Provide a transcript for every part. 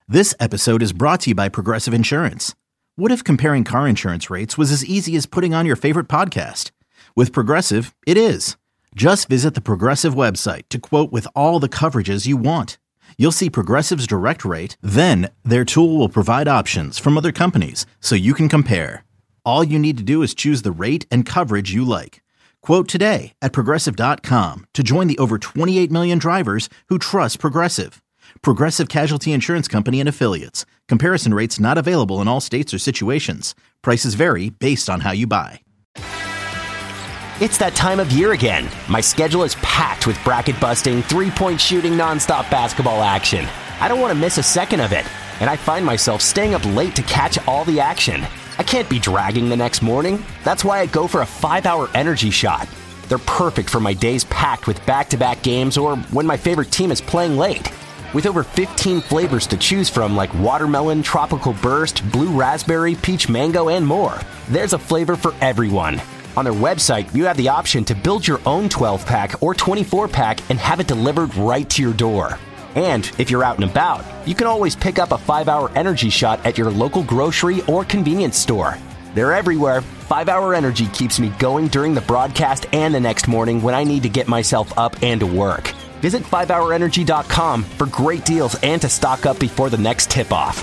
This episode is brought to you by Progressive Insurance. What if comparing car insurance rates was as easy as putting on your favorite podcast? With Progressive, it is. Just visit the Progressive website to quote with all the coverages you want. You'll see Progressive's direct rate, then their tool will provide options from other companies so you can compare. All you need to do is choose the rate and coverage you like. Quote today at Progressive.com to join the over 28 million drivers who trust Progressive. Progressive Casualty Insurance Company and Affiliates. Comparison rates not available in all states or situations. Prices vary based on how you buy. It's that time of year again. My schedule is packed with bracket-busting, three-point shooting, nonstop basketball action. I don't want to miss a second of it, and I find myself staying up late to catch all the action. I can't be dragging the next morning. That's why I go for a 5-hour energy shot. They're perfect for my days packed with back-to-back games or when my favorite team is playing late. With over 15 flavors to choose from like watermelon, tropical burst, blue raspberry, peach mango, and more, there's a flavor for everyone. On their website, you have the option to build your own 12-pack or 24-pack and have it delivered right to your door. And if you're out and about, you can always pick up a 5-hour energy shot at your local grocery or convenience store. They're everywhere. 5-hour energy keeps me going during the broadcast and the next morning when I need to get myself up and to work. Visit 5hourenergy.com for great deals and to stock up before the next tip-off.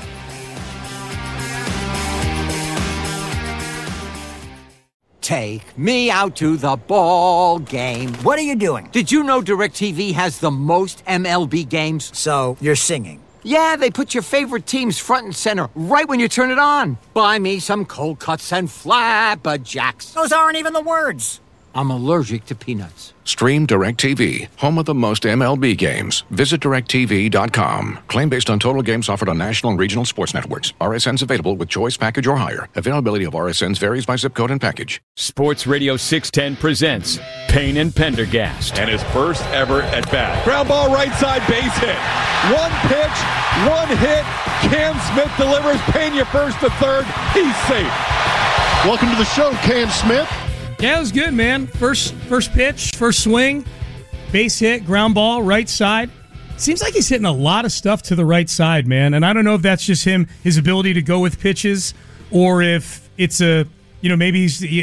Take me out to the ball game. What are you doing? Did you know DirecTV has the most MLB games? So, you're singing. Yeah, they put your favorite teams front and center right when you turn it on. Buy me some cold cuts and flabberjacks. Those aren't even the words. I'm allergic to peanuts. Stream DirecTV, home of the most MLB games. Visit DirecTV.com. Claim based on total games offered on national and regional sports networks. RSNs available with choice package or higher. Availability of RSNs varies by zip code and package. Sports Radio 610 presents Payne and Pendergast. And his first ever at bat. Ground ball right side, base hit. One pitch, one hit. Cam Smith delivers. Payne you first to third. He's safe. Welcome to the show, Cam Smith. Yeah, it was good, man. First pitch, first swing, base hit, ground ball, right side. Seems like he's hitting a lot of stuff to the right side, man. And I don't know if that's just his ability to go with pitches, or if it's maybe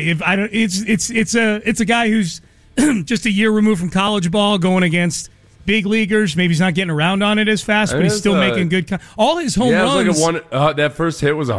it's a guy who's just a year removed from college ball going against big leaguers. Maybe he's not getting around on it as fast, but he's still making good. All his home runs. Like that first hit was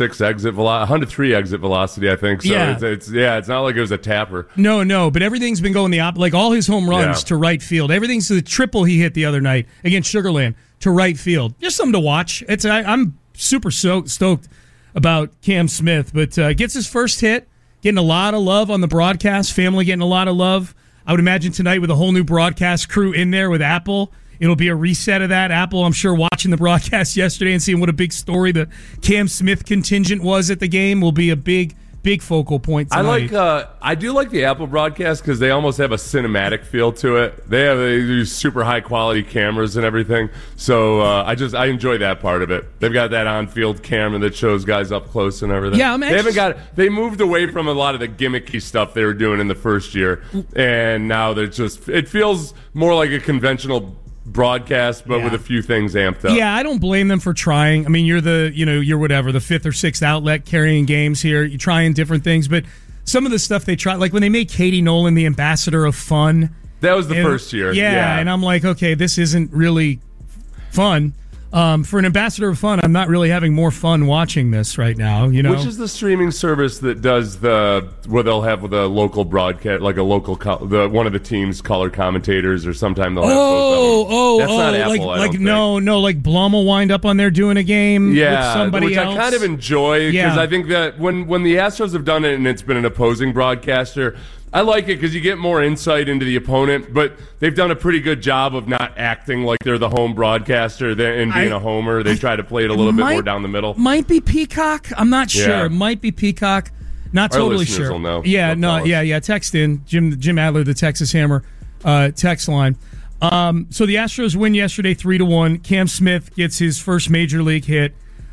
103 exit velocity, I think. So yeah. It's not like it was a tapper. No, but everything's been going the opposite. Like all his home runs to right field. Everything's the triple he hit the other night against Sugar Land to right field. Just something to watch. I'm super stoked about Cam Smith, but gets his first hit, getting a lot of love on the broadcast. Family getting a lot of love. I would imagine tonight with a whole new broadcast crew in there with Apple, it'll be a reset of that. Apple, I'm sure, watching the broadcast yesterday and seeing what a big story the Cam Smith contingent was at the game will be a big focal point tonight. I do like the Apple broadcast because they almost have a cinematic feel to it. They use super high quality cameras and everything. So I enjoy that part of it. They've got that on-field camera that shows guys up close and everything. Yeah, they moved away from a lot of the gimmicky stuff they were doing in the first year, and now it feels more like a conventional broadcast, but with a few things amped up. Yeah, I don't blame them for trying. I mean, you're the fifth or sixth outlet carrying games here. You're trying different things, but some of the stuff they try, like when they made Katie Nolan the ambassador of fun. That was the first year. Yeah, and I'm like, okay, this isn't really fun. For an ambassador of fun, I'm not really having more fun watching this right now. Which is the streaming service that does where they'll have with a local broadcast, like a local one of the team's color commentators, or sometime they'll have that's not Apple. Like Blum will wind up on there doing a game with somebody which else. I kind of enjoy because I think that when the Astros have done it and it's been an opposing broadcaster, I like it because you get more insight into the opponent, but they've done a pretty good job of not acting like they're the home broadcaster and being a homer. They try to play it a little bit more down the middle. Might be Peacock. I'm not sure. It might be Peacock. Not Our totally listeners sure. will know. Yeah. Text in Jim Adler, the Texas Hammer text line. So the Astros win yesterday 3-1. Cam Smith gets his first major league hit.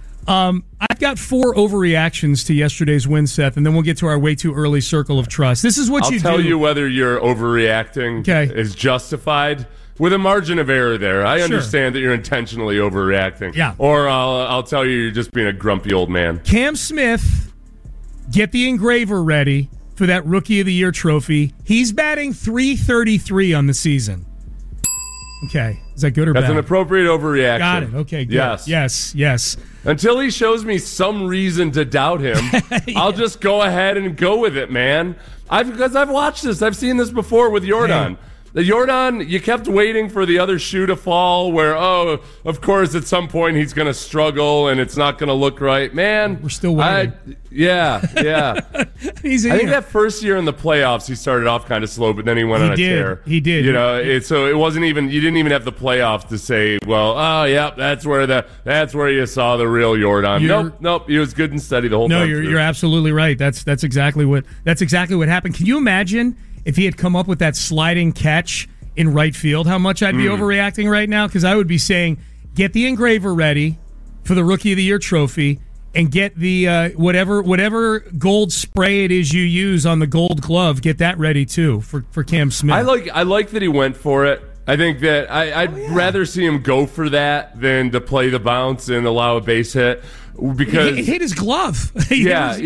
I've got 4 overreactions to yesterday's win, Seth, and then we'll get to our way too early circle of trust. This is what I'll tell you whether your overreacting is justified with a margin of error there. I understand that you're intentionally overreacting. Yeah. Or I'll tell you, you're just being a grumpy old man. Cam Smith, get the engraver ready for that Rookie of the Year trophy. He's batting .333 on the season. Okay. Is that good or bad? That's an appropriate overreaction. Got it. Okay, good. Yes. Until he shows me some reason to doubt him, I'll just go ahead and go with it, man. Because I've watched this. I've seen this before with Jordan. The Jordan, you kept waiting for the other shoe to fall where, of course, at some point he's going to struggle and it's not going to look right. Man. We're still waiting. Yeah. I think that first year in the playoffs, he started off kind of slow, but then he went on a tear. He did. So it wasn't even, you didn't even have the playoffs to say, that's where you saw the real Jordan. Nope. He was good and steady the whole time. No, you're absolutely right. That's exactly what happened. Can you imagine if he had come up with that sliding catch in right field, how much I'd be overreacting right now? Because I would be saying, get the engraver ready for the Rookie of the Year trophy and get the whatever gold spray it is you use on the Gold Glove, get that ready too for Cam Smith. I like that he went for it. I think that I'd rather see him go for that than to play the bounce and allow a base hit because it hit his glove. Yeah.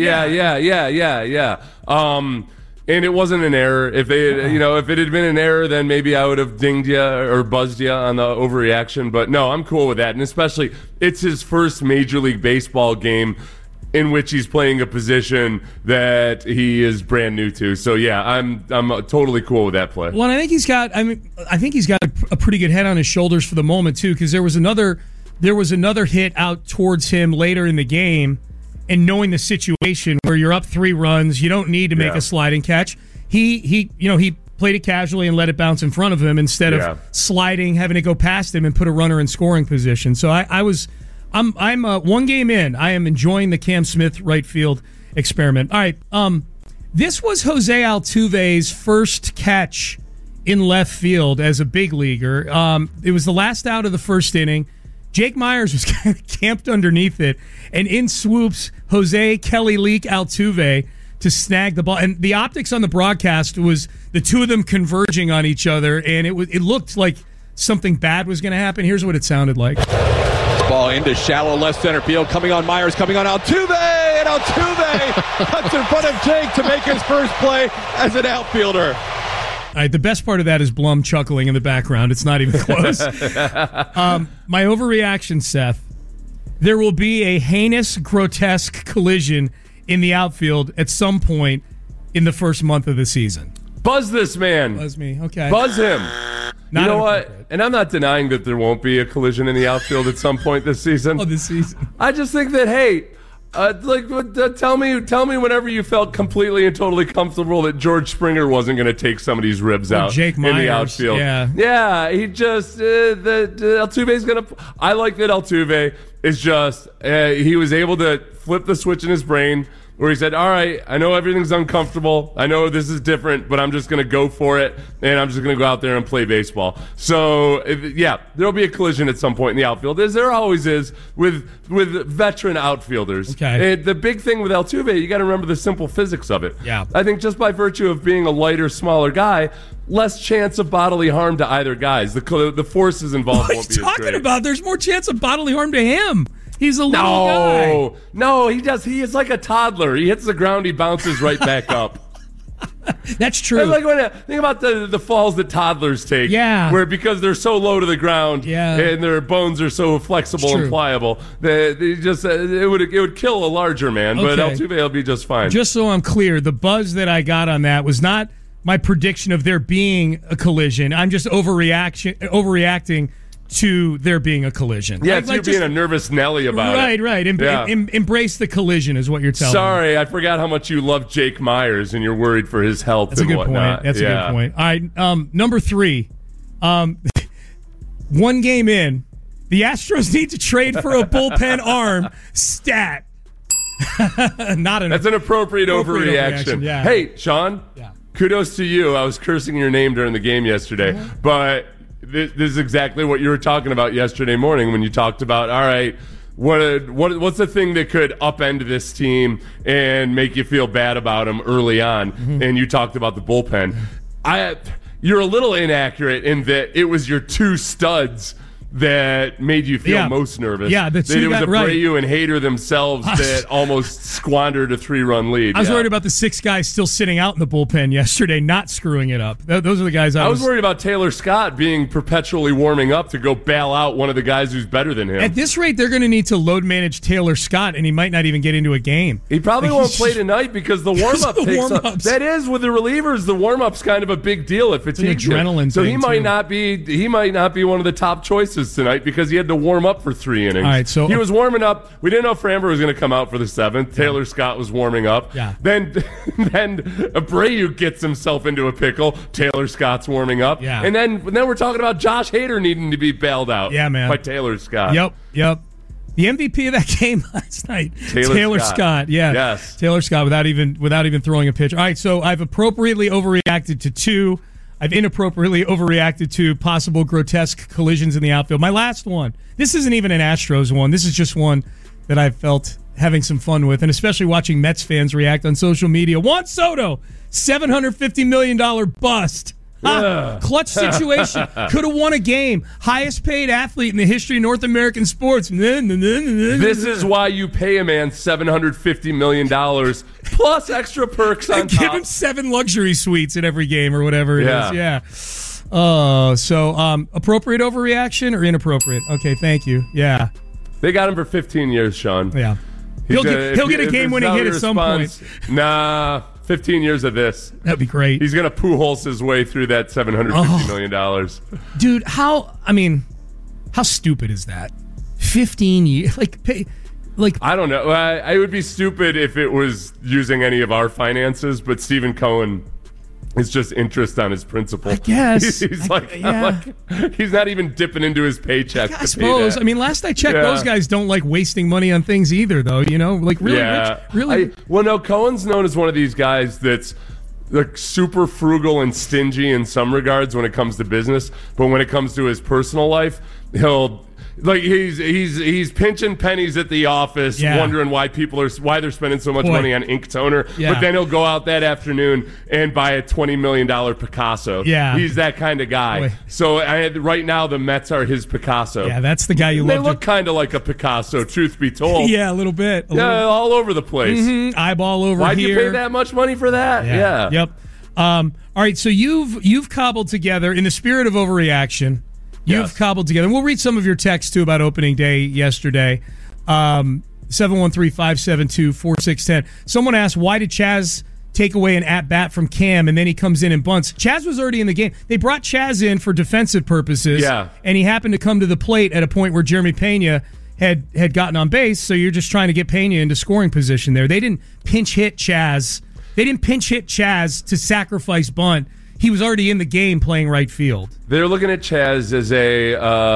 And it wasn't an error. If it had been an error, then maybe I would have dinged you or buzzed you on the overreaction. But no, I'm cool with that. And especially, it's his first Major League Baseball game in which he's playing a position that he is brand new to. So yeah, I'm totally cool with that play. Well, I think he's got a pretty good head on his shoulders for the moment too, because there was another hit out towards him later in the game. And knowing the situation where you're up 3 runs, you don't need to make a sliding catch. He played it casually and let it bounce in front of him instead of sliding, having it go past him and put a runner in scoring position. So I'm 1 game in. I am enjoying the Cam Smith right field experiment. All right, this was Jose Altuve's first catch in left field as a big leaguer. It was the last out of the first inning. Jake Myers was kind of camped underneath it, and in swoops Jose Kelly Leak Altuve to snag the ball. And the optics on the broadcast was the two of them converging on each other, and it looked like something bad was going to happen. Here's what it sounded like. Ball into shallow left center field, coming on Myers, coming on Altuve, and Altuve cuts in front of Jake to make his first play as an outfielder. All right, the best part of that is Blum chuckling in the background. It's not even close. My overreaction, Seth. There will be a heinous, grotesque collision in the outfield at some point in the first month of the season. Buzz this man. Buzz me. Okay. Buzz him. You know what? And I'm not denying that there won't be a collision in the outfield at some point this season. This season. I just think that, hey, tell me whenever you felt completely and totally comfortable that George Springer wasn't going to take somebody's ribs out Jake Myers, in the outfield. Yeah. He just Altuve's going to. I like that Altuve is just he was able to flip the switch in his brain where he said, all right, I know everything's uncomfortable. I know this is different, but I'm just going to go for it, and I'm just going to go out there and play baseball. So, there'll be a collision at some point in the outfield, as there always is with veteran outfielders. Okay. And the big thing with Altuve, you got to remember the simple physics of it. Yeah. I think just by virtue of being a lighter, smaller guy, less chance of bodily harm to either guys. The forces involved won't be as great. What are you talking about? There's more chance of bodily harm to him. He's a little guy. No, he does. He is like a toddler. He hits the ground, he bounces right back up. That's true. Think about the falls that toddlers take. Yeah. Where because they're so low to the ground and their bones are so flexible and pliable, it would kill a larger man. Okay. But Altuve will be just fine. Just so I'm clear, the buzz that I got on that was not my prediction of there being a collision. I'm just overreacting to there being a collision. Yeah, you're being a nervous Nelly about it. Right. Embrace the collision is what you're telling me. Sorry, I forgot how much you love Jake Myers and you're worried for his health and whatnot. That's a good point. All right, number 3. 1 game in, the Astros need to trade for a bullpen arm. Stat. That's an appropriate overreaction. Yeah. Hey, Sean, kudos to you. I was cursing your name during the game yesterday, but this is exactly what you were talking about yesterday morning when you talked about, all right, what's the thing that could upend this team and make you feel bad about them early on? Mm-hmm. And you talked about the bullpen. you're a little inaccurate in that it was your two studs that made you feel most nervous. Yeah, the two it was Abreu right. and Hader themselves that almost squandered a 3-run lead. I was worried about the 6 guys still sitting out in the bullpen yesterday, not screwing it up. Those are the guys I was worried about Taylor Scott being perpetually warming up to go bail out one of the guys who's better than him. At this rate, they're going to need to load manage Taylor Scott, and he might not even get into a game. He probably won't play tonight because the warm-up takes up. That is, with the relievers, the warm-up's kind of a big deal if it's adrenaline. So he might not be one of the top choices tonight because he had to warm up for 3 innings. All right, so he was warming up. We didn't know Framber was going to come out for the 7th. Taylor Scott was warming up. Yeah. Then Abreu gets himself into a pickle. Taylor Scott's warming up. Yeah. And then we're talking about Josh Hader needing to be bailed out. Yeah, man. By Taylor Scott. Yep. The MVP of that game last night, Taylor Scott. Yeah. Yes. Taylor Scott without even throwing a pitch. All right, so I've appropriately overreacted to 2. I've inappropriately overreacted to possible grotesque collisions in the outfield. My last one, this isn't even an Astros one. This is just one that I felt having some fun with, and especially watching Mets fans react on social media. Juan Soto, $750 million bust. Clutch situation. Could have won a game. Highest paid athlete in the history of North American sports. This is why you pay a man $750 million plus extra perks on top. Give him 7 luxury suites at every game or whatever it is. Yeah. So appropriate overreaction or inappropriate? Okay, thank you. Yeah. They got him for 15 years, Sean. Yeah. He'll get a game-winning hit at some point. Nah. 15 years of this. That'd be great. He's going to Pujols his way through that $750 million. Dude, how stupid is that? 15 years. I don't know. I would be stupid if it was using any of our finances, but Stephen Cohen is just interest on his principal. I guess. He's he's not even dipping into his paycheck. I suppose. I mean, last I checked, those guys don't like wasting money on things either, though. You know, like really rich. Really. Cohen's known as one of these guys that's like super frugal and stingy in some regards when it comes to business, but when it comes to his personal life, he's pinching pennies at the office, wondering why they're spending so much money on ink toner. Yeah. But then he'll go out that afternoon and buy a $20 million Picasso. Yeah, he's that kind of guy. Boy. So right now the Mets are his Picasso. Yeah, that's the guy you love. They look kind of like a Picasso, truth be told. Yeah, a little bit. All over the place. Mm-hmm. Eyeball over Why'd here. Why'd you pay that much money for that? Yeah. Yep. All right, so you've cobbled together, in the spirit of overreaction, you've cobbled together, and we'll read some of your texts, too, about opening day yesterday. 713-572-4610. Someone asked, why did Chaz take away an at-bat from Cam, and then he comes in and bunts? Chaz was already in the game. They brought Chaz in for defensive purposes, and he happened to come to the plate at a point where Jeremy Pena had gotten on base, so you're just trying to get Pena into scoring position there. They didn't pinch hit Chaz. They didn't pinch hit Chaz to sacrifice bunt. He was already in the game playing right field. They're looking at Chaz as a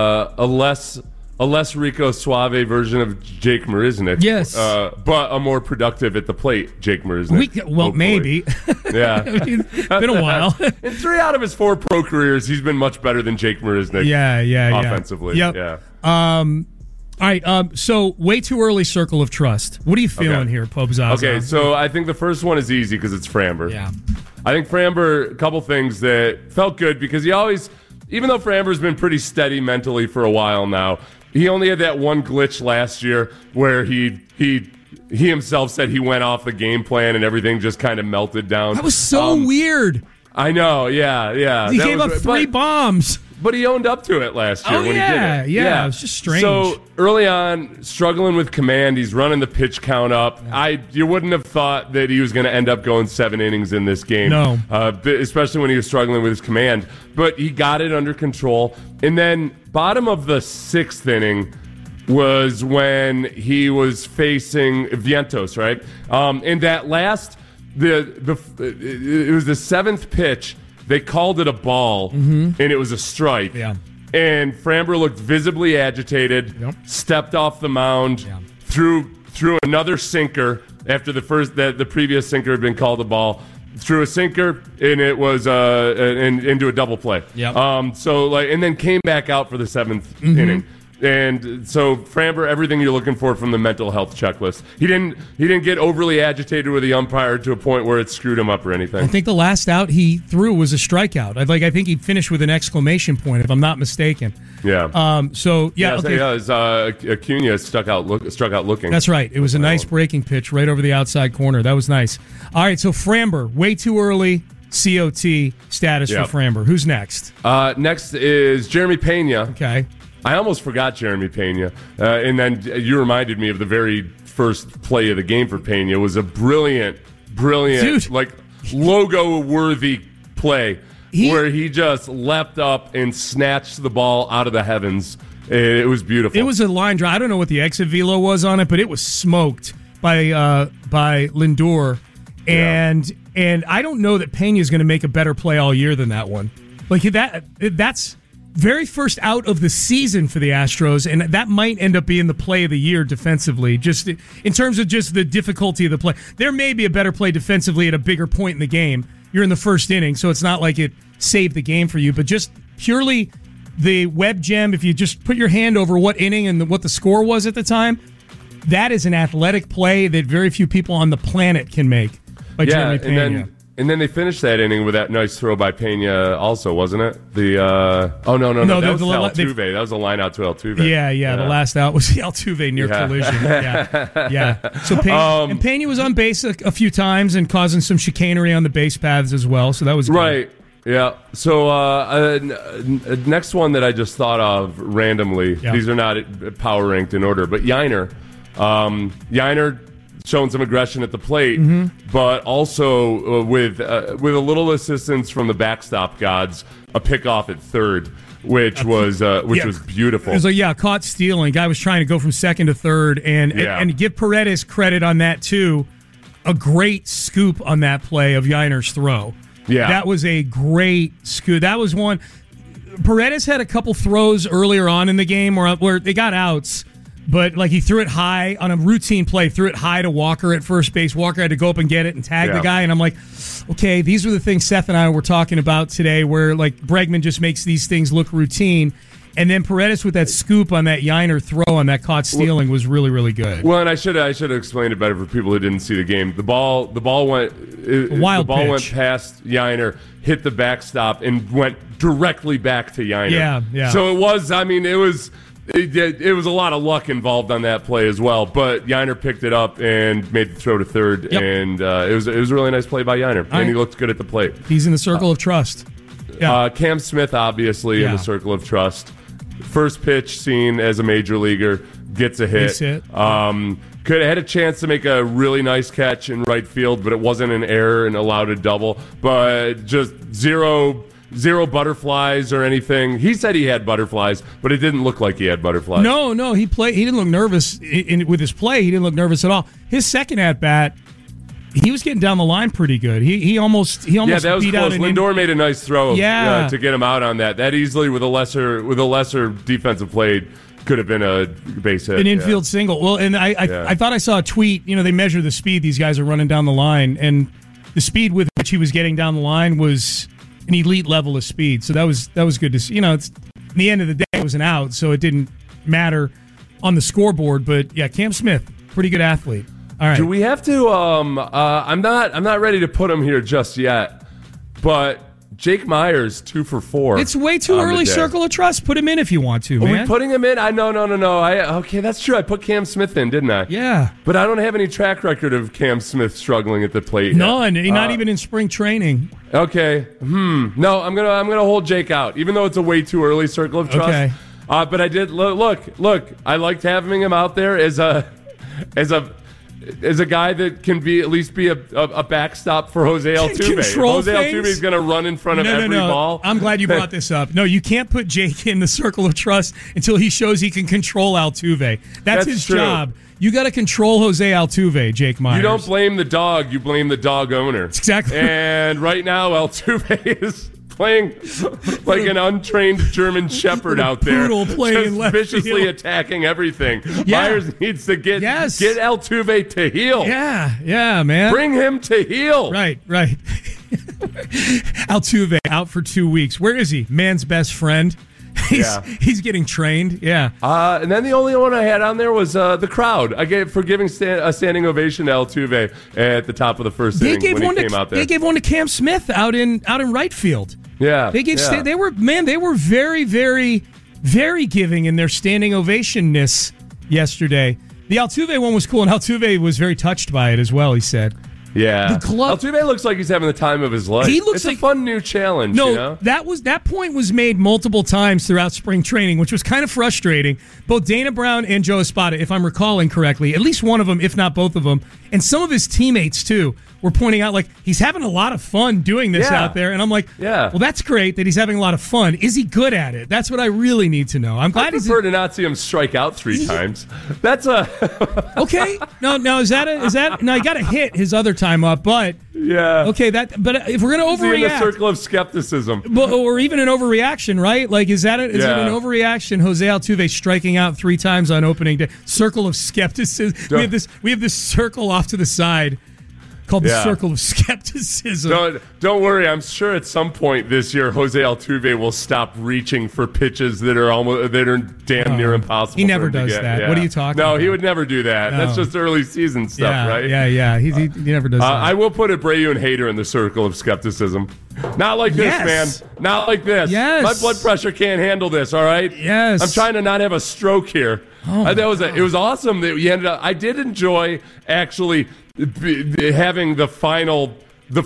less Rico Suave version of Jake Marisnick. Yes. But a more productive at the plate Jake Marisnick. Maybe. Yeah. It's been a while. In 3 out of his 4 pro careers, he's been much better than Jake Marisnick. Yeah. Offensively. Yep. Yeah. All right, so way too early circle of trust. What are you feeling here, Pope Zaza? Okay, so I think the first one is easy because it's Framber. Yeah. I think Framber, a couple things that felt good because he always, even though Framber's been pretty steady mentally for a while now, he only had that one glitch last year where he himself said he went off the game plan and everything just kind of melted down. That was so weird. I know, yeah. He gave up 3 bombs. But he owned up to it last year when he did it. Yeah, it was just strange. So early on, struggling with command, he's running the pitch count up. Yeah. You wouldn't have thought that he was going to end up going 7 innings in this game. No. Especially when he was struggling with his command. But he got it under control. And then bottom of the 6th inning was when he was facing Vientos, right? And that last, it was the 7th pitch. They called it a ball, and it was a strike. Yeah. And Framber looked visibly agitated, stepped off the mound, threw another sinker after the previous sinker had been called a ball. Threw a sinker, and it was into a double play. Yep. And then came back out for the 7th inning. And so Framber, everything you're looking for from the mental health checklist. He didn't get overly agitated with the umpire to a point where it screwed him up or anything. I think the last out he threw was a strikeout. I think he finished with an exclamation point, if I'm not mistaken. Yeah. Okay. Acuna struck out looking. That's right. It was a nice breaking pitch right over the outside corner. That was nice. All right, so Framber, way too early. COT status for Framber. Who's next? Next is Jeremy Pena. Okay. I almost forgot Jeremy Pena, and then you reminded me of the very first play of the game for Pena. It was a brilliant, Dude. like logo-worthy play where he just leapt up and snatched the ball out of the heavens. It was beautiful. It was a line drive. I don't know what the exit velo was on it, but it was smoked by Lindor, and I don't know that Pena is going to make a better play all year than that one. Like that's very first out of the season for the Astros, and that might end up being the play of the year defensively, just in terms of just the difficulty of the play. There may be a better play defensively at a bigger point in the game. You're in the first inning, so it's not like it saved the game for you, but just purely the web gem, if you just put your hand over what inning and what the score was at the time, that is an athletic play that very few people on the planet can make by Jeremy Pena. And then they finished that inning with that nice throw by Pena also, wasn't it? No, that was Altuve. That was a line out to Altuve. Yeah. The last out was the Altuve near collision. Yeah. So Pena was on base a few times and causing some chicanery on the base paths as well, so that was good. Right. Yeah. So next one that I just thought of randomly, these are not power ranked in order, but Yainer. Yainer showing some aggression at the plate, but also with a little assistance from the backstop gods, a pickoff at third, which was beautiful. It was caught stealing. Guy was trying to go from second to third, and give Paredes credit on that too. A great scoop on that play of Yainer's throw. Yeah, that was a great scoop. That was one. Paredes had a couple throws earlier on in the game where they got outs. But he threw it high on a routine play, threw it high to Walker at first base. Walker had to go up and get it and tag the guy. And I'm like, okay, these were the things Seth and I were talking about today where Bregman just makes these things look routine. And then Paredes with that scoop on that Yainer throw on that caught stealing was really, really good. Well, and I should have explained it better for people who didn't see the game. The ball went past Yainer, hit the backstop, and went directly back to Yainer. Yeah. So it was It was a lot of luck involved on that play as well, but Yainer picked it up and made the throw to third, and it was a really nice play by Yainer, and he looked good at the plate. He's in the circle of trust. Cam Smith, obviously, in the circle of trust. First pitch seen as a major leaguer, gets a hit. Could have had a chance to make a really nice catch in right field, but it wasn't an error and allowed a double. But just zero butterflies or anything. He said he had butterflies, but it didn't look like he had butterflies. No, he didn't look nervous with his play. He didn't look nervous at all. His second at bat, he was getting down the line pretty good. He almost that was beat close. Out Lindor made a nice throw to get him out on that. That easily with a lesser defensive play could have been a base hit, an infield single. Well, and I thought I saw a tweet. They measure the speed these guys are running down the line, and the speed with which he was getting down the line was an elite level of speed. So that was good to see. It's in the end of the day, it was an out, so it didn't matter on the scoreboard. But Cam Smith, pretty good athlete. All right. Do we have to? I'm not ready to put him here just yet, but Jake Myers 2 for 4. It's way too early. Circle of trust. Put him in if you want to. Man. Are we putting him in? No. Okay, that's true. I put Cam Smith in, didn't I? Yeah. But I don't have any track record of Cam Smith struggling at the plate. None. Not even in spring training. Okay. No, I'm gonna hold Jake out, even though it's a way too early circle of trust. Okay. But I did look. I liked having him out there as a guy that can at least be a backstop for Jose Altuve. Jose Altuve is going to run in front of every ball. I'm glad you brought this up. No, you can't put Jake in the circle of trust until he shows he can control Altuve. That's his true. job. You got to control Jose Altuve, Jake Myers. You don't blame the dog. You blame the dog owner. Exactly. And right now, Altuve is playing like an untrained German shepherd out there, playing just viciously attacking everything. Myers needs to get Altuve to heel. Yeah, man. Bring him to heel. Right. Altuve out for 2 weeks. Where is he? Man's best friend. He's getting trained. Yeah. And then the only one I had on there was the crowd. I gave for giving a standing ovation to Altuve at the top of the first inning when he came out there. They gave one to Cam Smith out in right field. Yeah. They gave. They were very, very, very giving in their standing ovation-ness yesterday. The Altuve one was cool, and Altuve was very touched by it as well, he said. Yeah. Altuve looks like he's having the time of his life. It's a fun new challenge. No, you know? that point was made multiple times throughout spring training, which was kind of frustrating. Both Dana Brown and Joe Espada, if I'm recalling correctly, at least one of them, if not both of them, and some of his teammates too, were pointing out like he's having a lot of fun doing this out there. And I'm like, well, that's great that he's having a lot of fun. Is he good at it? That's what I really need to know. I'm glad I prefer to not see him strike out 3 times. That's okay. No, is that no? He got a hit his other time up, but okay. But if we're gonna overreact, in the circle of skepticism, or even an overreaction, right? Like, is it an overreaction? Jose Altuve striking out 3 times on opening day. Circle of skepticism. We have this circle off to the side called the Circle of Skepticism. Don't worry. I'm sure at some point this year, Jose Altuve will stop reaching for pitches that are damn near impossible. He never does that. Yeah. What are you talking about? No, he would never do that. No. That's just early season stuff, right? Yeah. He never does that. I will put Abreu and Hader in the Circle of Skepticism. Not like this, man. Not like this. Yes. My blood pressure can't handle this, all right? Yes. I'm trying to not have a stroke here. It was awesome that you ended up. I did enjoy actually having the final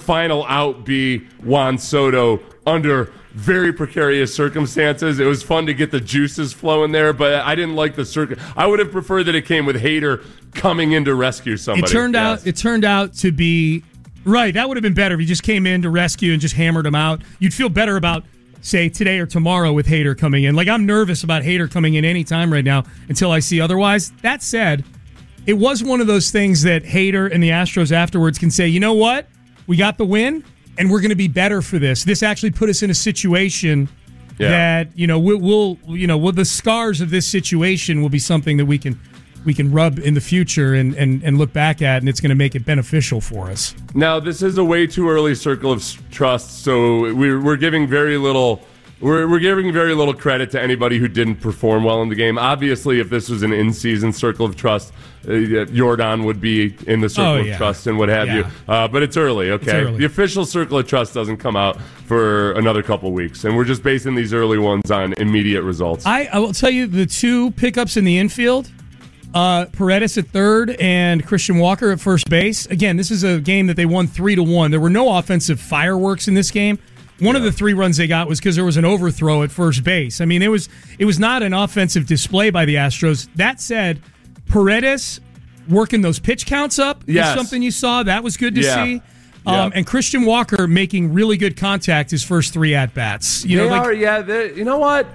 out be Juan Soto under very precarious circumstances. It was fun to get the juices flowing there, but I didn't like the circuit. I would have preferred that it came with Hader coming in to rescue somebody. It turned out to be right. That would have been better if he just came in to rescue and just hammered him out. You'd feel better about, say, today or tomorrow with Hader coming in. Like, I'm nervous about Hader coming in any time right now until I see otherwise. That said, it was one of those things that Hader and the Astros afterwards can say, you know what? We got the win, and we're going to be better for this. This actually put us in a situation that, we'll the scars of this situation will be something that we can rub in the future and look back at, and it's going to make it beneficial for us. Now, this is a way too early circle of trust, so we're giving very little. We're giving very little credit to anybody who didn't perform well in the game. Obviously, if this was an in-season circle of trust, Jordan would be in the circle of trust and what have you. But it's early, okay? It's early. The official circle of trust doesn't come out for another couple weeks, and we're just basing these early ones on immediate results. I will tell you the 2 pickups in the infield, Paredes at third and Christian Walker at first base. Again, this is a game that they won 3-1. There were no offensive fireworks in this game. One of the 3 runs they got was because there was an overthrow at first base. I mean, it was not an offensive display by the Astros. That said, Paredes working those pitch counts up is something you saw. That was good to see. And Christian Walker making really good contact his first 3 at-bats. You know what?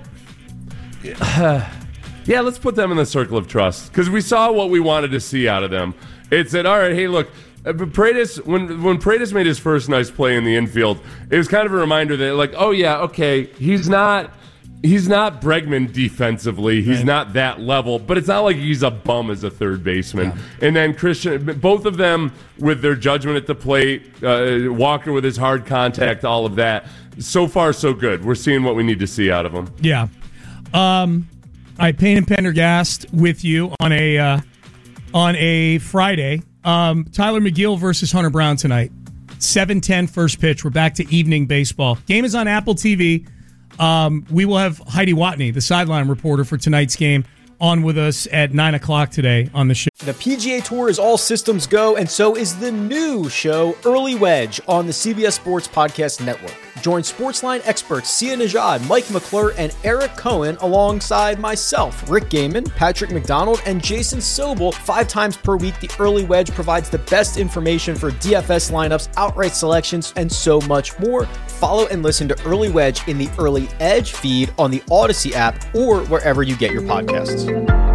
Let's put them in the circle of trust because we saw what we wanted to see out of them. It said, all right, hey, look, Paredes, when Paredes made his first nice play in the infield, it was kind of a reminder that, like, he's not Bregman defensively. He's not that level, but it's not like he's a bum as a third baseman. Yeah. And then Christian, both of them with their judgment at the plate, Walker with his hard contact, all of that. So far, so good. We're seeing what we need to see out of them. Yeah. All right, Payne and Pendergast with you on a Friday. Tyler McGill versus Hunter Brown tonight. 7:10 first pitch. We're back to evening baseball. Game is on Apple TV. We will have Heidi Watney, the sideline reporter for tonight's game, on with us at 9 o'clock today on the show. The PGA Tour is all systems go, and so is the new show, Early Wedge, on the CBS Sports Podcast Network. Join Sportsline experts Sia Nejad, Mike McClure, and Eric Cohen alongside myself, Rick Gaiman, Patrick McDonald, and Jason Sobel 5 times per week. The Early Wedge provides the best information for DFS lineups, outright selections, and so much more. Follow and listen to Early Wedge in the Early Edge feed on the Odyssey app or wherever you get your podcasts.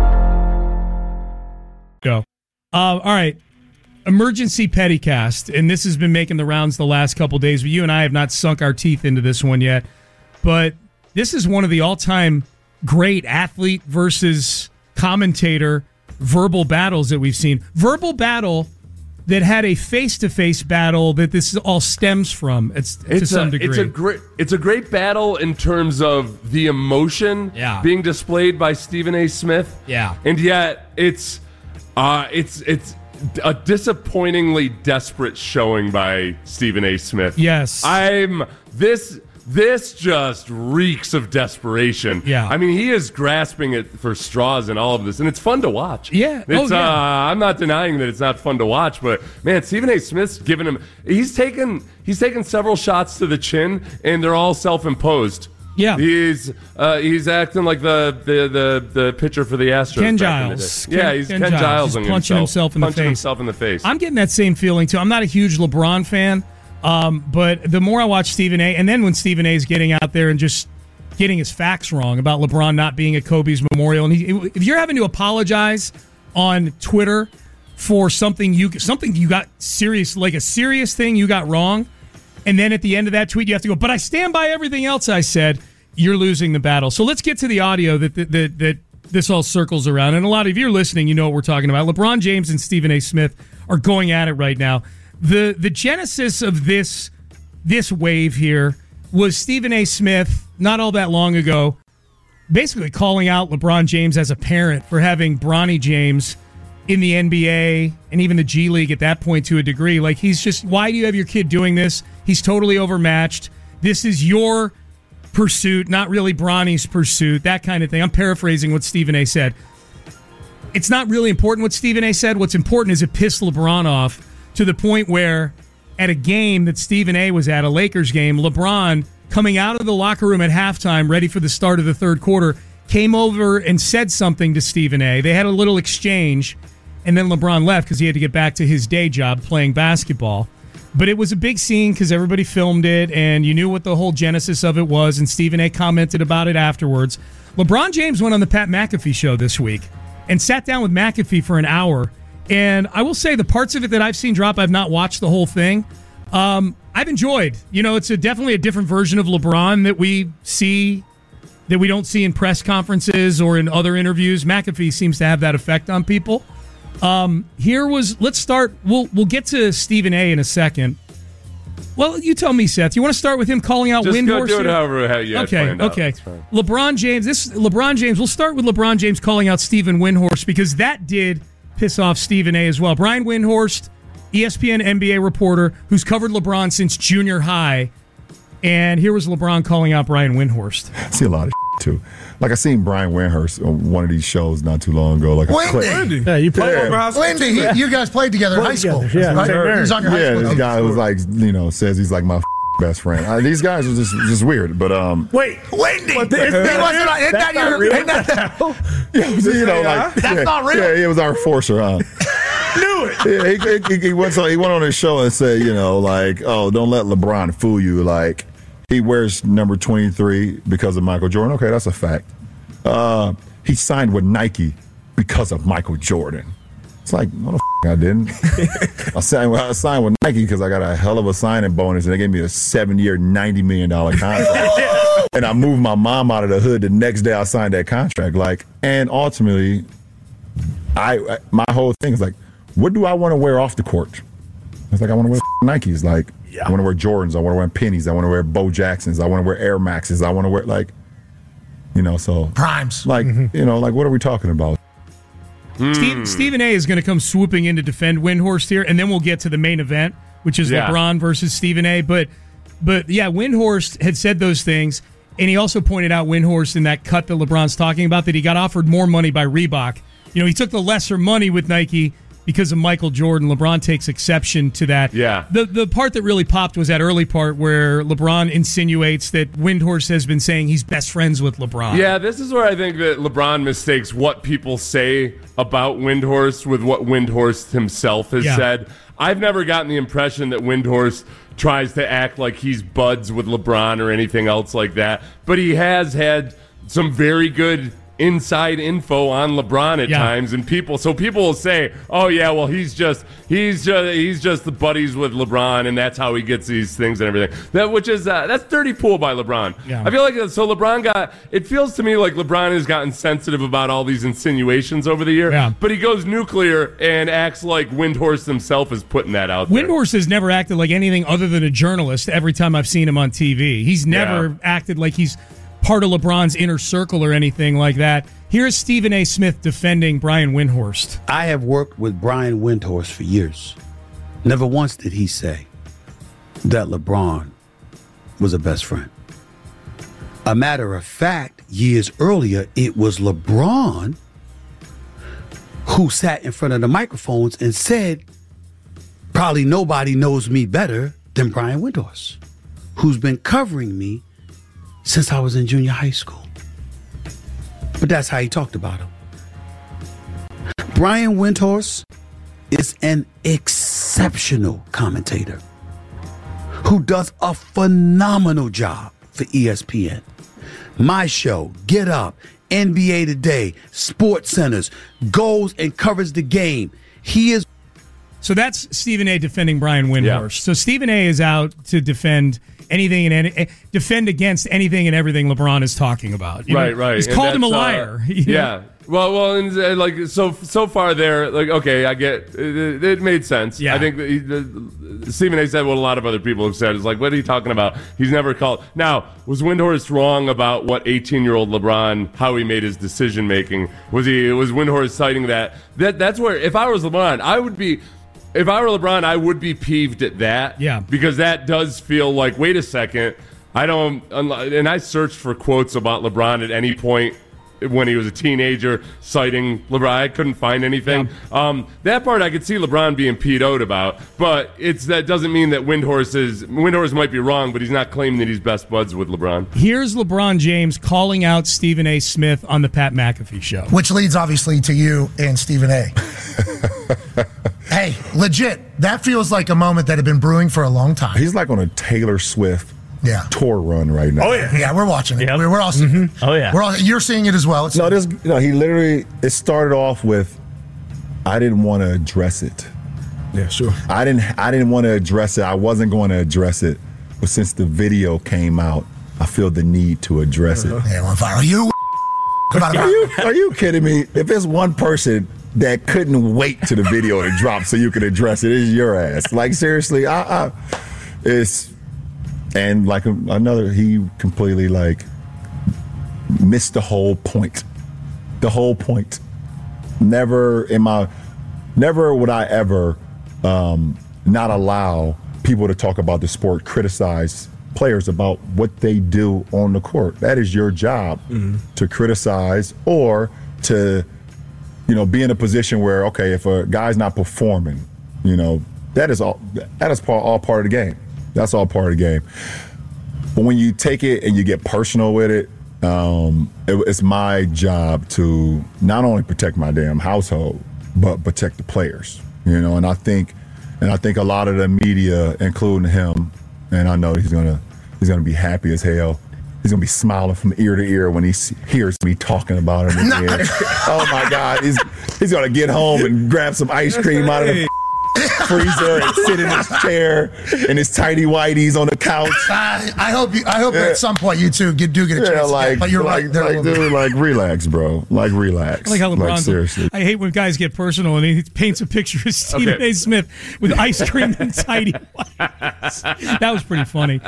Go. All right. Emergency Pettycast, and this has been making the rounds the last couple days, but you and I have not sunk our teeth into this one yet. But this is one of the all-time great athlete versus commentator verbal battles that we've seen. Verbal battle that had a face-to-face battle that this all stems from. To some degree. It's a great battle in terms of the emotion being displayed by Stephen A. Smith. Yeah, and yet it's a disappointingly desperate showing by Stephen A. Smith. Yes, This just reeks of desperation. Yeah. I mean, he is grasping it for straws in all of this, and it's fun to watch. Yeah. It's, I'm not denying that it's not fun to watch, but, man, Stephen A. Smith's given him – he's taken several shots to the chin, and they're all self-imposed. Yeah. He's acting like the pitcher for the Astros. Ken Giles. He's Ken Giles. He's punching himself in the face. I'm getting that same feeling, too. I'm not a huge LeBron fan. But the more I watch Stephen A., and then when Stephen A. is getting out there and just getting his facts wrong about LeBron not being at Kobe's memorial, and if you're having to apologize on Twitter for something you got serious, like a serious thing you got wrong, and then at the end of that tweet you have to go, but I stand by everything else I said, you're losing the battle. So let's get to the audio that this all circles around, and a lot of you listening, you know what we're talking about. LeBron James and Stephen A. Smith are going at it right now. The genesis of this wave here was Stephen A. Smith, not all that long ago, basically calling out LeBron James as a parent for having Bronny James in the NBA and even the G League at that point to a degree. Like, he's just, why do you have your kid doing this? He's totally overmatched. This is your pursuit, not really Bronny's pursuit, that kind of thing. I'm paraphrasing what Stephen A. said. It's not really important what Stephen A. said. What's important is it pissed LeBron off to the point where at a game that Stephen A. was at, a Lakers game, LeBron, coming out of the locker room at halftime, ready for the start of the third quarter, came over and said something to Stephen A. They had a little exchange, and then LeBron left because he had to get back to his day job playing basketball. But it was a big scene because everybody filmed it, and you knew what the whole genesis of it was, and Stephen A. commented about it afterwards. LeBron James went on the Pat McAfee show this week and sat down with McAfee for an hour. And I will say the parts of it that I've seen drop, I've not watched the whole thing. I've enjoyed. You know, it's definitely a different version of LeBron that we see, that we don't see in press conferences or in other interviews. McAfee seems to have that effect on people. Let's start. We'll get to Stephen A. in a second. Well, you tell me, Seth. You want to start with him calling out Windhorst? Just do it however you planned out. Okay. LeBron James. We'll start with LeBron James calling out Steven Windhorst because that did piss off Stephen A. as well. Brian Windhorst, ESPN NBA reporter who's covered LeBron since junior high. And here was LeBron calling out Brian Windhorst. I see a lot of too. Like I seen Brian Windhorst on one of these shows not too long ago. Like Wendy. Yeah, you played Wendy, you guys played together in high school. Yeah, right? He was on your high school. This guy was like, says he's like my best friend. These guys are just weird. But wait, Wendy, that's not real. Yeah, he was our enforcer, huh? Knew it. Yeah, he went on his show and said, oh, don't let LeBron fool you. Like, he wears number 23 because of Michael Jordan. Okay, that's a fact. He signed with Nike because of Michael Jordan. It's like, no, I didn't. I signed with Nike because I got a hell of a signing bonus, and they gave me a 7-year, $90 million contract. And I moved my mom out of the hood the next day I signed that contract. And ultimately, my whole thing is like, what do I want to wear off the court? It's like, I want to wear Nikes. Like, I want to wear Jordans. I want to wear pennies. I want to wear Bo Jacksons. I want to wear Air Maxes. I want to wear, so. Primes. What are we talking about? Stephen A. is going to come swooping in to defend Windhorst here, and then we'll get to the main event, which is LeBron versus Stephen A. But yeah, Windhorst had said those things, and he also pointed out Windhorst in that cut that LeBron's talking about, that he got offered more money by Reebok. He took the lesser money with Nike because of Michael Jordan. LeBron takes exception to that. Yeah. The part that really popped was that early part where LeBron insinuates that Windhorst has been saying he's best friends with LeBron. Yeah, this is where I think that LeBron mistakes what people say about Windhorst with what Windhorst himself has said. I've never gotten the impression that Windhorst tries to act like he's buds with LeBron or anything else like that. But he has had some very good inside info on LeBron at times, and people will say, "Oh yeah, well he's just the buddies with LeBron, and that's how he gets these things and everything." That's dirty pool by LeBron. Yeah. I feel like LeBron it feels to me like LeBron has gotten sensitive about all these insinuations over the year, but he goes nuclear and acts like Windhorst himself is putting that out there. Windhorst has never acted like anything other than a journalist every time I've seen him on TV. He's never acted like he's part of LeBron's inner circle or anything like that. Here's Stephen A. Smith defending Brian Windhorst. I have worked with Brian Windhorst for years. Never once did he say that LeBron was a best friend. A matter of fact, years earlier, it was LeBron who sat in front of the microphones and said, probably nobody knows me better than Brian Windhorst, who's been covering me since I was in junior high school. But that's how he talked about him. Brian Windhorst is an exceptional commentator who does a phenomenal job for ESPN. My show, Get Up, NBA Today, Sports Centers, goes and covers the game. He is. So that's Stephen A. defending Brian Windhorst. Yeah. So Stephen A. is out to defend anything and defend against anything and everything LeBron is talking about. Right. He's called him a liar. Yeah. Well, and like so far there, like okay, I get it made sense. Yeah. I think Stephen A. said what a lot of other people have said is like, what are you talking about? He's never called. Now, was Windhorst wrong about what 18-year-old LeBron, how he made his decision making? Was Windhorst citing that? That's where if I was LeBron, I would be. If I were LeBron, I would be peeved at that. Yeah. Because that does feel like, wait a second, and I searched for quotes about LeBron at any point when he was a teenager, citing LeBron. I couldn't find anything. Yeah. That part I could see LeBron being PO'd about, but that doesn't mean that Windhorst might be wrong, but he's not claiming that he's best buds with LeBron. Here's LeBron James calling out Stephen A. Smith on the Pat McAfee show. Which leads, obviously, to you and Stephen A. Hey, legit, that feels like a moment that had been brewing for a long time. He's like on a Taylor Swift tour run right now. Oh, yeah. We're watching it. Yep. We're all seeing it. Oh, yeah. You're seeing it as well. He literally, it started off with, I didn't want to address it. Yeah, sure. I didn't want to address it. I wasn't going to address it. But since the video came out, I feel the need to address it. Yeah, on fire. Are you kidding me? If there's one person that couldn't wait to the video to drop so you could address it, it's your ass. Like, seriously, it's... And like he completely like missed the whole point. The whole point. Never would I ever not allow people to talk about the sport, criticize players about what they do on the court. That is your job to criticize or to, be in a position where, okay, if a guy's not performing, that is all part of the game. That's all part of the game. But when you take it and you get personal with it, it's my job to not only protect my damn household, but protect the players. And I think a lot of the media, including him, and I know he's gonna be happy as hell. He's gonna be smiling from ear to ear when he hears me talking about him again. Oh my God, he's gonna get home and grab some ice cream out of the freezer and sit in his chair and his tidy whities on the couch. I hope at some point you two do get a chance. But you're dude, relax, bro. Relax. I like how LeBron's seriously. I hate when guys get personal and he paints a picture of Stephen A. Smith with ice cream and tidy whities. That was pretty funny.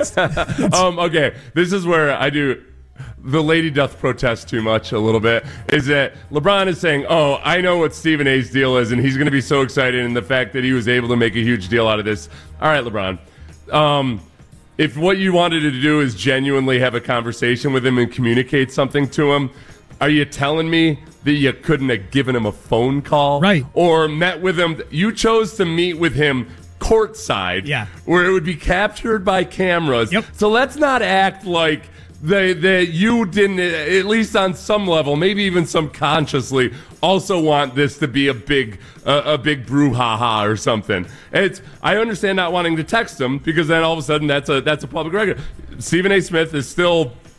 Okay, this is where I do. The lady doth protest too much a little bit, is that LeBron is saying, oh, I know what Stephen A's deal is, and he's going to be so excited in the fact that he was able to make a huge deal out of this. All right, LeBron, if what you wanted to do is genuinely have a conversation with him and communicate something to him, are you telling me that you couldn't have given him a phone call? Right. Or met with him? You chose to meet with him courtside, where it would be captured by cameras. Yep. So let's not act like that you didn't, at least on some level, maybe even subconsciously, also want this to be a big brouhaha or something. I understand not wanting to text him because then all of a sudden that's a public record. Stephen A. Smith is still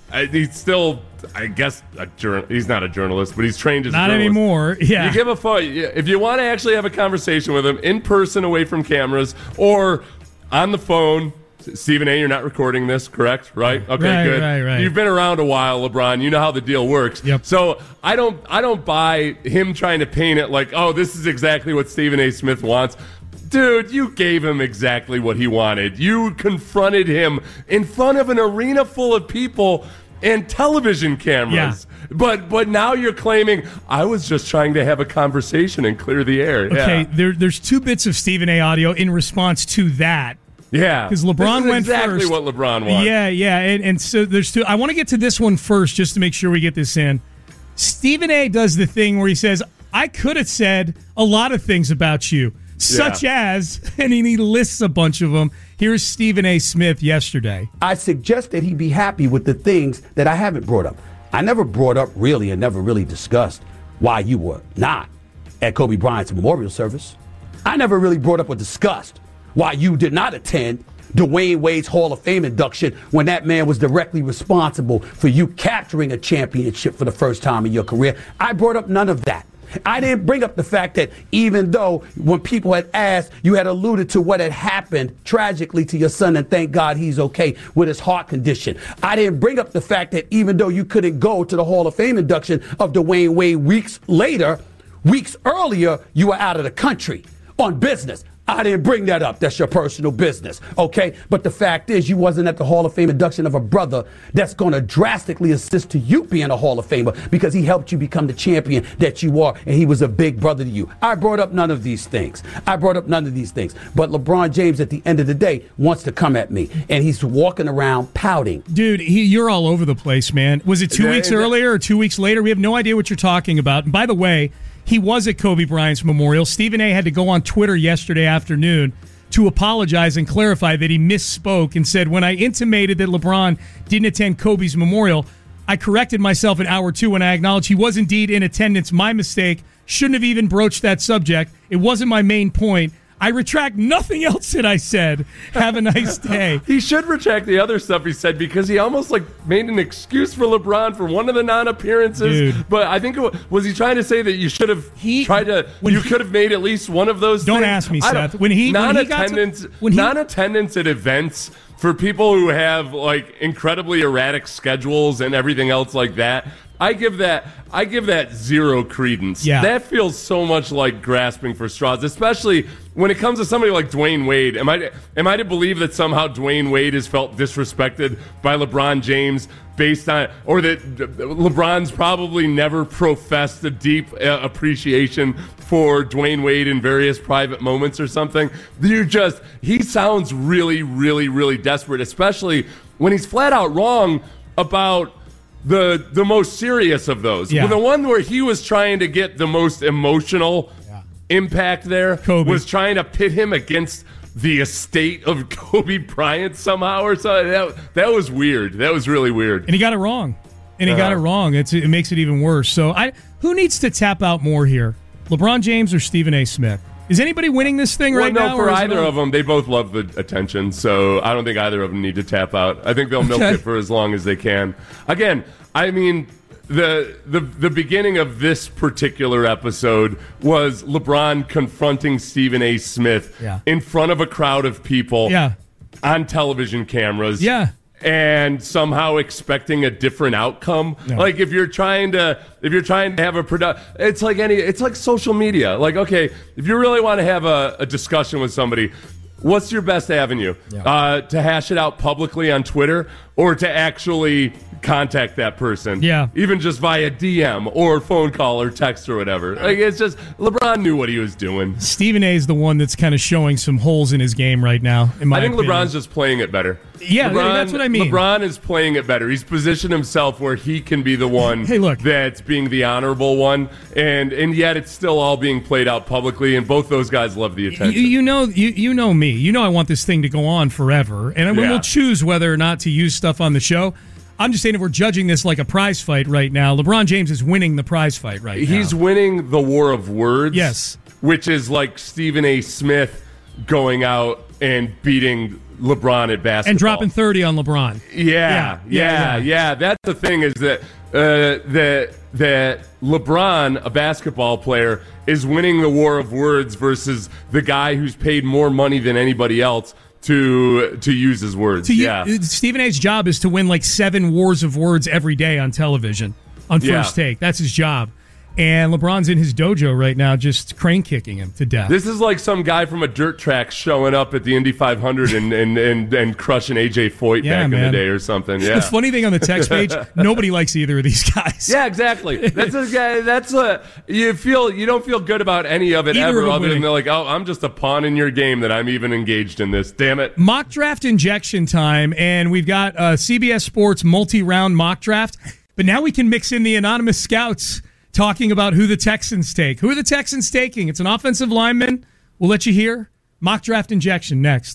he's still, I guess, he's not a journalist, but he's trained as a not journalist. Anymore. Yeah. You give a phone. If you want to actually have a conversation with him in person, away from cameras, or on the phone. Stephen A., you're not recording this, correct? Right? Okay, good. Right. You've been around a while, LeBron. You know how the deal works. Yep. So I don't buy him trying to paint it like, oh, this is exactly what Stephen A. Smith wants. Dude, you gave him exactly what he wanted. You confronted him in front of an arena full of people and television cameras. Yeah. But now you're claiming, I was just trying to have a conversation and clear the air. Okay, there's 2 bits of Stephen A. audio in response to that. Yeah, because LeBron went exactly first. What LeBron wants. Yeah, and so there's 2. I want to get to this one first, just to make sure we get this in. Stephen A. does the thing where he says, "I could have said a lot of things about you, such as," and he lists a bunch of them. Here's Stephen A. Smith yesterday. I suggest that he be happy with the things that I haven't brought up. I never brought up really and never really discussed why you were not at Kobe Bryant's memorial service. I never really brought up or discussed why you did not attend Dwayne Wade's Hall of Fame induction when that man was directly responsible for you capturing a championship for the first time in your career. I brought up none of that. I didn't bring up the fact that even though when people had asked, you had alluded to what had happened tragically to your son, and thank God he's okay with his heart condition. I didn't bring up the fact that even though you couldn't go to the Hall of Fame induction of Dwayne Wade weeks earlier, you were out of the country on business. I didn't bring that up. That's your personal business, okay? But the fact is, you wasn't at the Hall of Fame induction of a brother that's going to drastically assist to you being a Hall of Famer because he helped you become the champion that you are, and he was a big brother to you. I brought up none of these things. But LeBron James, at the end of the day, wants to come at me, and he's walking around pouting. Dude, you're all over the place, man. Was it 2 weeks earlier or 2 weeks later? We have no idea what you're talking about. And by the way, he was at Kobe Bryant's memorial. Stephen A. had to go on Twitter yesterday afternoon to apologize and clarify that he misspoke and said, when I intimated that LeBron didn't attend Kobe's memorial, I corrected myself in hour 2 when I acknowledged he was indeed in attendance. My mistake. Shouldn't have even broached that subject. It wasn't my main point. I retract nothing else that I said. Have a nice day. He should retract the other stuff he said because he almost made an excuse for LeBron for one of the non-appearances. Dude. But I think was he trying to say that you should have could have made at least one of those Don't things? ask me, Seth. Non-attendance at events for people who have incredibly erratic schedules and everything else like that. I give that zero credence. Yeah. That feels so much like grasping for straws, especially when it comes to somebody like Dwayne Wade. Am I to believe that somehow Dwayne Wade has felt disrespected by LeBron James based on, or that LeBron's probably never professed a deep appreciation for Dwayne Wade in various private moments or something? He sounds really, really, really desperate, especially when he's flat out wrong about the most serious of those. Yeah. The one where he was trying to get the most emotional impact there, Kobe was trying to pit him against the estate of Kobe Bryant somehow or something. That was weird. That was really weird. And he got it wrong. It makes it even worse. So who needs to tap out more here? LeBron James or Stephen A. Smith? Is anybody winning this thing right now? For either of them, they both love the attention, so I don't think either of them need to tap out. I think they'll milk it for as long as they can. Again, I mean, the beginning of this particular episode was LeBron confronting Stephen A. Smith in front of a crowd of people on television cameras. Yeah. And somehow expecting a different outcome. No. Like if you're trying to have a it's like social media. Like, okay, if you really want to have a discussion with somebody, what's your best avenue? To hash it out publicly on Twitter or to actually contact that person? Yeah. Even just via DM or phone call or text or whatever. Like, it's just, LeBron knew what he was doing. Stephen A. is the one that's kind of showing some holes in his game right now, in my opinion. LeBron's just playing it better. Yeah, that's what I mean. LeBron is playing it better. He's positioned himself where he can be the one that's being the honorable one, and yet it's still all being played out publicly, and both those guys love the attention. You know me. You know I want this thing to go on forever, and we'll choose whether or not to use stuff on the show. I'm just saying, if we're judging this like a prize fight right now, LeBron James is winning the prize fight right now. He's winning the war of words. Yes. Which is like Stephen A. Smith going out and beating LeBron at basketball. And dropping 30 on LeBron. Yeah. That's the thing is that that LeBron, a basketball player, is winning the war of words versus the guy who's paid more money than anybody else to use his words. Stephen A's job is to win like 7 wars of words every day on television on First Take. That's his job. And LeBron's in his dojo right now just crane kicking him to death. This is like some guy from a dirt track showing up at the Indy 500 and crushing AJ Foyt back in the day or something. Yeah. The funny thing on the text page, nobody likes either of these guys. Yeah, exactly. That's a guy. You don't feel good about any of it ever, other than they're like, oh, I'm just a pawn in your game that I'm even engaged in this. Damn it. Mock draft injection time, and we've got CBS Sports multi-round mock draft, but now we can mix in the anonymous scouts talking about who the Texans take. Who are the Texans taking? It's an offensive lineman. We'll let you hear. Mock draft injection next.